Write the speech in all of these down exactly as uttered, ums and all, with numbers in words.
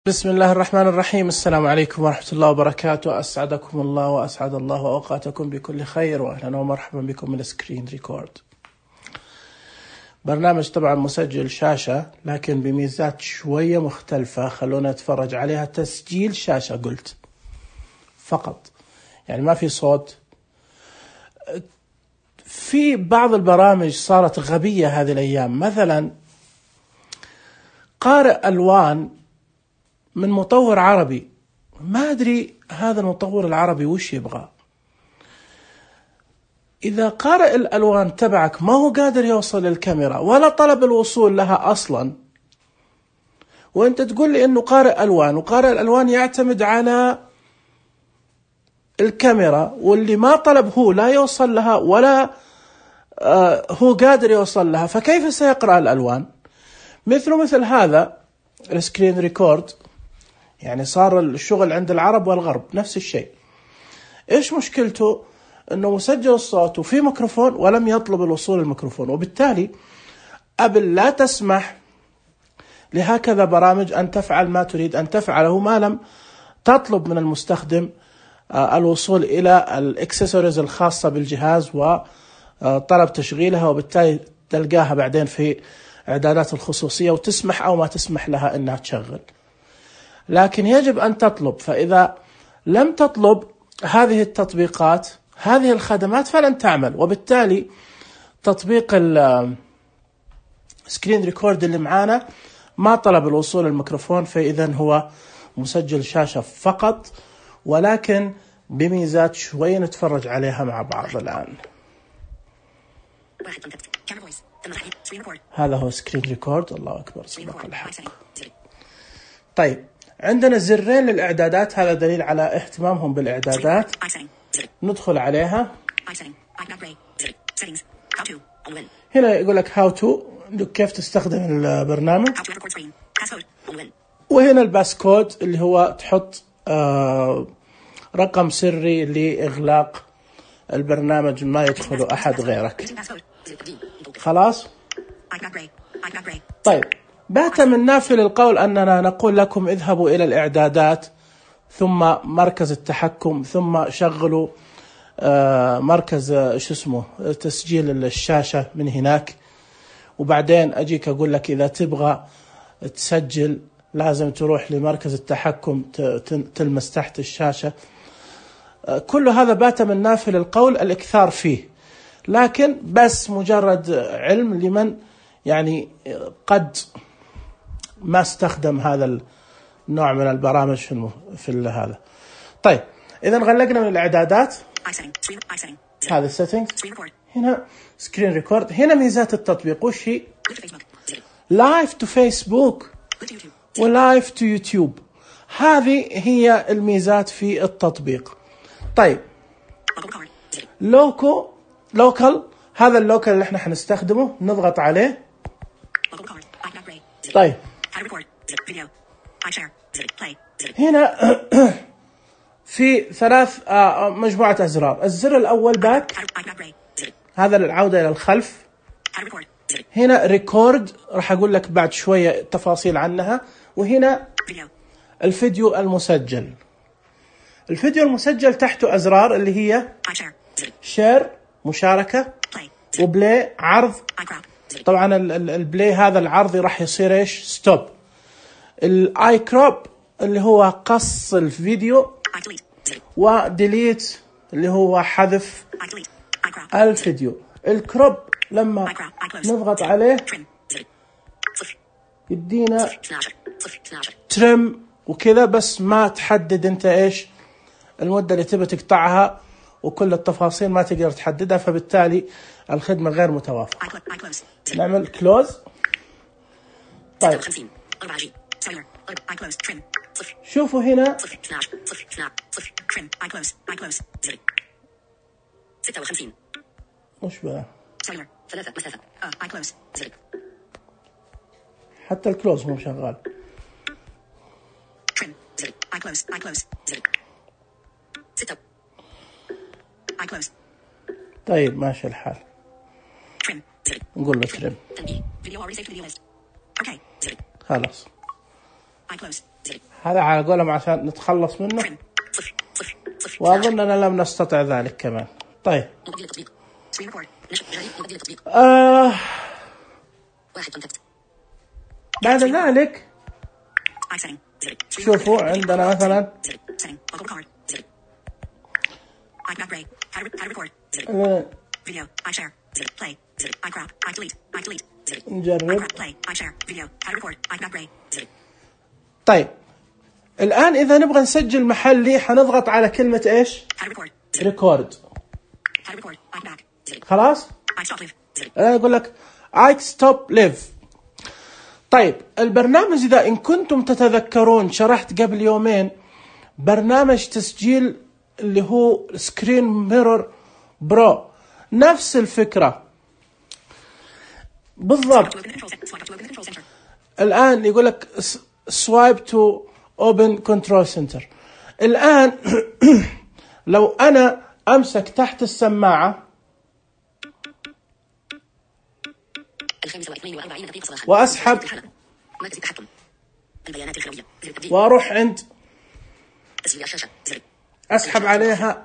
بسم الله الرحمن الرحيم. السلام عليكم ورحمة الله وبركاته. أسعدكم الله وأسعد الله أوقاتكم بكل خير، وأهلا ومرحبا بكم من سكرين ريكورد. برنامج طبعا مسجل شاشة لكن بميزات شوية مختلفة، خلونا نتفرج عليها. تسجيل شاشة قلت فقط، يعني ما في صوت. في بعض البرامج صارت غبية هذه الأيام، مثلا قارئ ألوان من مطور عربي، ما أدري هذا المطور العربي وش يبغى. إذا قارئ الألوان تبعك ما هو قادر يوصل للكاميرا ولا طلب الوصول لها أصلا، وأنت تقول لي أنه قارئ ألوان، وقارئ الألوان يعتمد على الكاميرا، واللي ما طلب هو لا يوصل لها ولا آه هو قادر يوصل لها، فكيف سيقرأ الألوان؟ مثل مثل هذا السكرين ريكورد، يعني صار الشغل عند العرب والغرب نفس الشيء. إيش مشكلته؟ أنه مسجل الصوت وفي ميكروفون ولم يطلب الوصول للميكروفون، وبالتالي أبل لا تسمح لهكذا برامج أن تفعل ما تريد أن تفعله ما لم تطلب من المستخدم الوصول إلى الإكسسوارز الخاصة بالجهاز وطلب تشغيلها، وبالتالي تلقاها بعدين في إعدادات الخصوصية وتسمح أو ما تسمح لها أنها تشغل. لكن يجب أن تطلب، فإذا لم تطلب هذه التطبيقات هذه الخدمات فلن تعمل، وبالتالي تطبيق السكرين ريكورد اللي معانا ما طلب الوصول للميكروفون، فإذا هو مسجل شاشة فقط، ولكن بميزات شوي نتفرج عليها مع بعض الآن. هذا هو سكرين ريكورد. الله أكبر، صدق الحق. طيب، عندنا زرين للإعدادات، هذا دليل على اهتمامهم بالإعدادات. ندخل عليها. هنا يقول لك how to، كيف تستخدم البرنامج، وهنا الباسكود اللي هو تحط آه رقم سري لإغلاق البرنامج، ما يدخله أحد غيرك. خلاص. طيب، بات من نافل القول أننا نقول لكم اذهبوا إلى الإعدادات ثم مركز التحكم ثم شغلوا آه مركز آه شو اسمه تسجيل الشاشة من هناك، وبعدين أجيك أقول لك إذا تبغى تسجل لازم تروح لمركز التحكم تلمس تحت الشاشة. آه كل هذا بات من نافل القول الإكثار فيه، لكن بس مجرد علم لمن يعني قد ما استخدم هذا النوع من البرامج في الم... في هذا. طيب، إذا غلقنا من الإعدادات. هذا settings، هنا سكرين ريكورد، هنا ميزات التطبيق. وش هي؟ لايف تو فيسبوك ولايف تو يوتيوب، هذه هي الميزات في التطبيق. طيب، لوكو لوكال، هذا اللوكال اللي احنا حنستخدمه، نضغط عليه. طيب، هنا في ثلاث مجموعة أزرار. الزر الأول باك، هذا للعودة إلى الخلف. هنا ريكورد، راح أقول لك بعد شوية تفاصيل عنها. وهنا الفيديو المسجل. الفيديو المسجل تحته أزرار اللي هي شير مشاركة، وبلاي عرض. طبعا البلاي هذا العرضي راح يصير ايش؟ ستوب. الاي كروب اللي هو قص الفيديو، وديليت اللي هو حذف الفيديو. الكروب لما نضغط عليه يدينا ترم وكذا، بس ما تحدد انت ايش المدة اللي تبي تقطعها، وكل التفاصيل ما تقدر تحددها، فبالتالي الخدمة غير متوافقة. نعمل كلوز. طيب، شوفوا هنا وش بقى؟ حتى الكلوز مو شغال. طيب، ماشي الحال. نقول له ترم. خلاص. هذا على قولهم عشان نتخلص منه، وأظننا لم نستطع ذلك كمان. طيب آه بعد ذلك شوفوا عندنا مثلا نجرب. طيب الآن إذا نبغى نسجل محلي حنضغط على كلمة إيش؟ ريكورد. خلاص؟ الآن يقول لك I stop live. طيب البرنامج إذا إن كنتم تتذكرون شرحت قبل يومين برنامج تسجيل اللي هو سكرين ميرور برو، نفس الفكرة بالضبط. الآن يقول لك swipe to open control center. الآن لو أنا أمسك تحت السماعة وأسحب وأروح عند أسحب عليها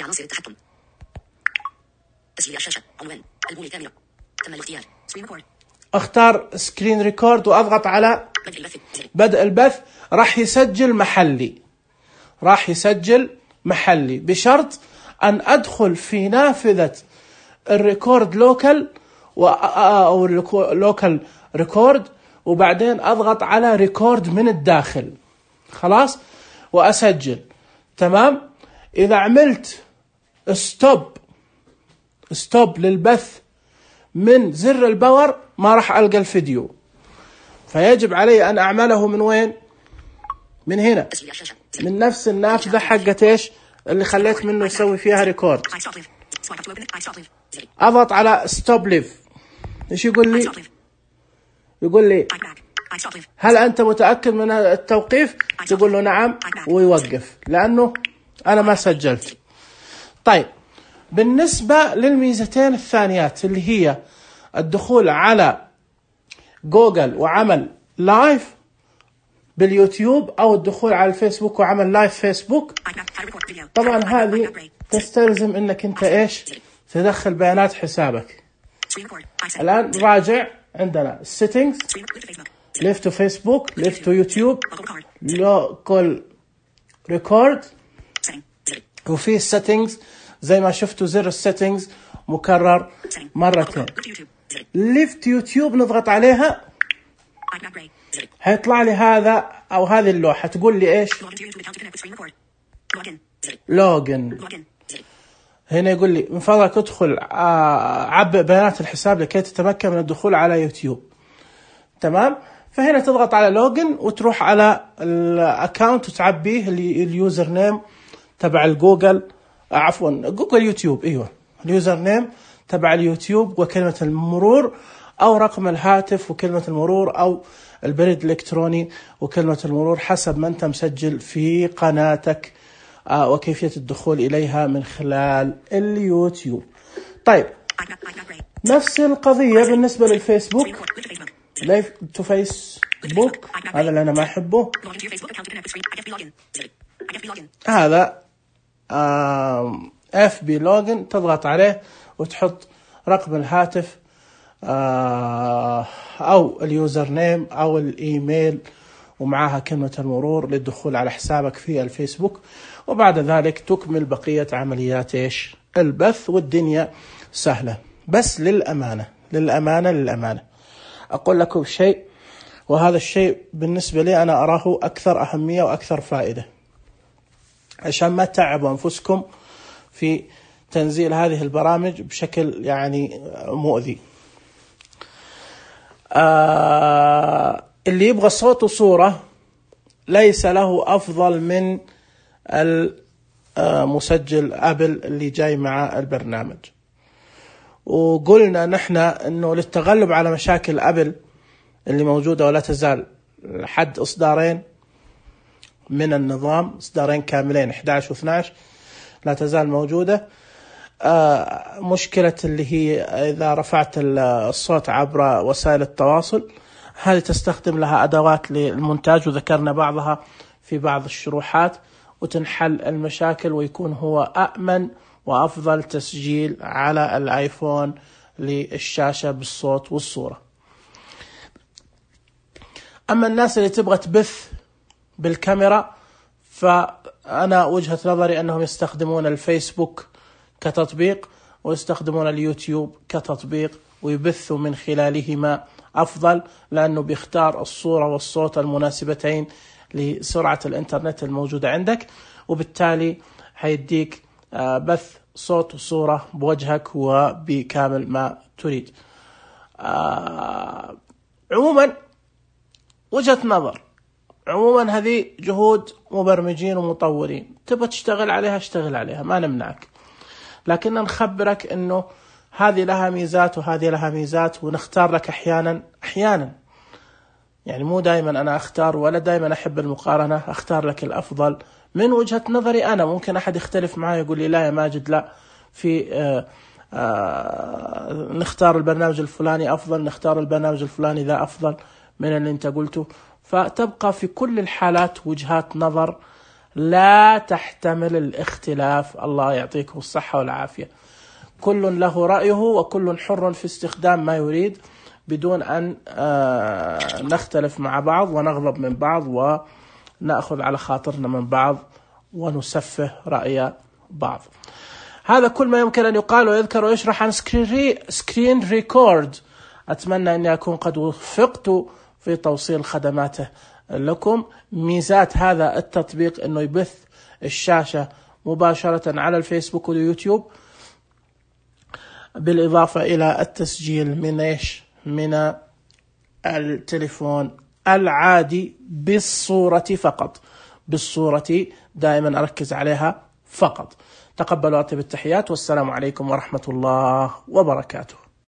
اختار سكرين ريكورد وأضغط على بدء البث، راح يسجل محلي راح يسجل محلي بشرط أن أدخل في نافذة الريكورد لوكال أو لوكال ريكورد، وبعدين أضغط على ريكورد من الداخل. خلاص وأسجل. تمام. إذا عملت ستوب ستوب للبث من زر الباور ما راح ألقى الفيديو، فيجب علي أن أعمله من وين؟ من هنا، من نفس النافذة حقت إيش اللي خليت منه يسوي فيها ريكورد. أضغط على ستوب ليف. إيش يقول لي؟ يقول لي هل أنت متأكد من التوقيف؟ تقول له نعم ويوقف لأنه أنا ما سجلت. طيب بالنسبة للميزتين الثانيات اللي هي الدخول على جوجل وعمل لايف باليوتيوب أو الدخول على الفيسبوك وعمل لايف فيسبوك، طبعا هذه تستلزم أنك أنت إيش تدخل بيانات حسابك. الآن راجع عندنا settings left to Facebook left to YouTube local record، وفي settings زي ما شفتوا زر السيتنجز مكرر مرتين. ليفت يوتيوب نضغط عليها هيطلع لي هذا أو هذه اللوحة تقول لي إيش؟ لوجن. هنا يقول لي من فضلك ادخل عبئ بيانات الحساب لكي تتمكن من الدخول على يوتيوب. تمام. فهنا تضغط على لوجن وتروح على الأكاونت وتعبيه اليوزر نيم تبع الجوجل، عفوا جوجل يوتيوب، ايوه اليوزر نيم تبع اليوتيوب وكلمة المرور او رقم الهاتف وكلمة المرور او البريد الالكتروني وكلمة المرور حسب ما انت مسجل في قناتك، آه وكيفية الدخول اليها من خلال اليوتيوب. طيب نفس القضية بالنسبة للفيسبوك، لايف تو فيسبوك هذا اللي انا ما احبه. هذا اف بي لوجن، تضغط عليه وتحط رقم الهاتف او اليوزر نيم او الايميل ومعها كلمة المرور للدخول على حسابك في الفيسبوك، وبعد ذلك تكمل بقية عمليات ايش البث، والدنيا سهلة. بس للأمانة للأمانة للأمانة أقول لكم شيء، وهذا الشيء بالنسبة لي أنا أراه أكثر أهمية وأكثر فائدة، عشان ما تتعبوا أنفسكم في تنزيل هذه البرامج بشكل يعني مؤذي. آه اللي يبغى صوت وصورة ليس له أفضل من المسجل أبل اللي جاي مع البرنامج. وقلنا نحن أنه للتغلب على مشاكل أبل اللي موجودة ولا تزال حد إصدارين من النظام، إصدارين كاملين إحدى عشر واثني عشر لا تزال موجودة. آه مشكلة اللي هي إذا رفعت الصوت عبر وسائل التواصل، هذه تستخدم لها أدوات للمونتاج وذكرنا بعضها في بعض الشروحات وتنحل المشاكل، ويكون هو أأمن وأفضل تسجيل على الآيفون للشاشة بالصوت والصورة. أما الناس اللي تبغى تبث بالكاميرا، فأنا وجهة نظري أنهم يستخدمون الفيسبوك كتطبيق ويستخدمون اليوتيوب كتطبيق ويبثوا من خلالهما أفضل، لأنه بيختار الصورة والصوت المناسبتين لسرعة الإنترنت الموجودة عندك، وبالتالي هيديك بث صوت وصورة بوجهك وبكامل ما تريد. عموما وجهة نظر، عموما هذه جهود مبرمجين ومطورين، تبغى تشتغل عليها اشتغل عليها، ما نمنعك، لكن نخبرك انه هذه لها ميزات وهذه لها ميزات، ونختار لك احيانا احيانا يعني مو دائما انا اختار، ولا دائما احب المقارنة، اختار لك الافضل من وجهة نظري انا. ممكن احد يختلف معي يقول لي لا يا ماجد، لا، في آآ آآ نختار البرنامج الفلاني افضل، نختار البرنامج الفلاني ذا افضل من اللي انت قلته. فتبقى في كل الحالات وجهات نظر لا تحتمل الاختلاف. الله يعطيكم الصحة والعافية. كل له رأيه وكل حر في استخدام ما يريد، بدون أن نختلف مع بعض ونغضب من بعض ونأخذ على خاطرنا من بعض ونسفه رأي بعض. هذا كل ما يمكن أن يقال ويذكر ويشرح عن سكرين ريكورد. أتمنى أني أكون قد وفقت في توصيل خدماته لكم. ميزات هذا التطبيق أنه يبث الشاشة مباشرة على الفيسبوك واليوتيوب، بالإضافة إلى التسجيل من إيش؟ من التليفون العادي بالصورة فقط. بالصورة دائما أركز عليها فقط. تقبلوا أطيب التحيات، والسلام عليكم ورحمة الله وبركاته.